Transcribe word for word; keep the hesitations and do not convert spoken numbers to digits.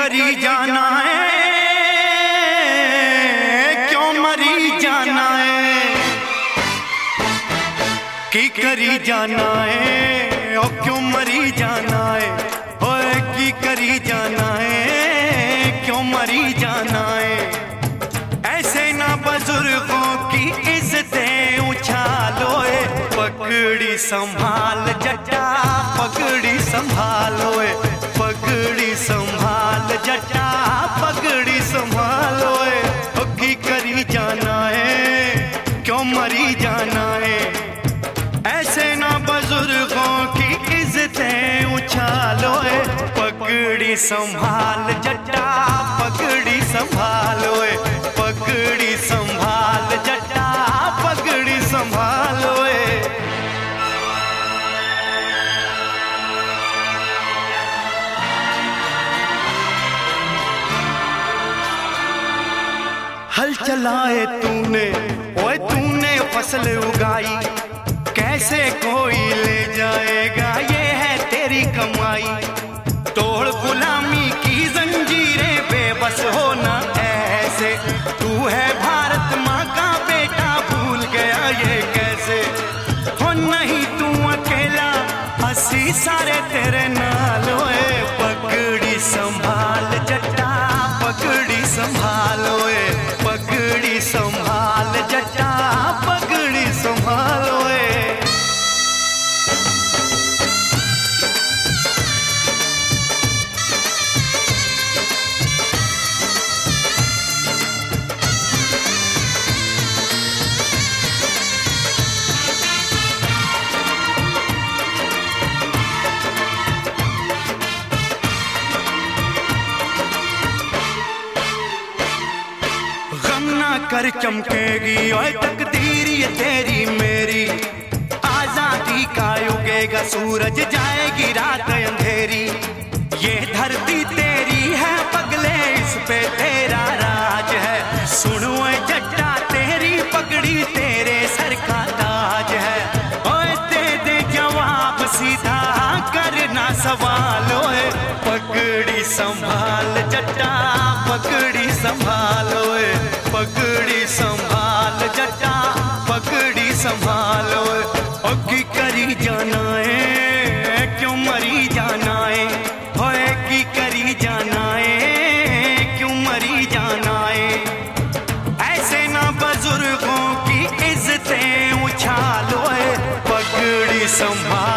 करी जाना है, क्यों मरी जाना है, की करी जाना है, ओ क्यों मरी जाना है, ओए की करी जाना है, क्यों मरी जाना है। ऐसे ना बुजुर्गों की इज्जतें उछालो, पगड़ी संभाल जटा, पगड़ी संभालो, पगड़ी संभाल जटा, पगड़ी संभालो, की करी जाना है, क्यों मरी जाना है। ऐसे ना बुजुर्गों की इज्जतें उछालो, पगड़ी संभाल जटा, पगड़ी संभालो, पगड़ी संभाल जटा, पगड़ी संभालो। हल चलाए तूने, ओए तूने फसल उगाई, कैसे कोई ले जाएगा, ये है तेरी कमाई। तोड़ गुलामी की जंजीरें, बेबस होना ऐसे, तू है भारत माँ का बेटा, भूल गया ये कैसे। हो नहीं तू अकेला, हंसी सारे तेरे नाल, ओए पगड़ी संभाल जटा, पगड़ी संभालो, पगड़ी संभाल जटा, पगड़ी संभालो। कर चमकेगी ओए तकदीर ये तेरी मेरी, आजादी का उगेगा सूरज, जाएगी रात अंधेरी। ये धरती तेरी है पगले, इस पे तेरा राज है। सुन ओए जट्टा, तेरी पगड़ी तेरे सर का ताज है। ओए दे दे जवाब सीधा, करना सवाल, ओए पगड़ी संभाल जट्टा, पगड़ी संभालो, पगड़ी संभाल जटा, पगड़ी संभालो। ओ की करी जाना है, क्यों मरी जाना है, होए की करी जाना है, क्यों मरी जाना है। ऐसे ना बुजुर्गों की इज्जतें उछालो, पगड़ी संभाल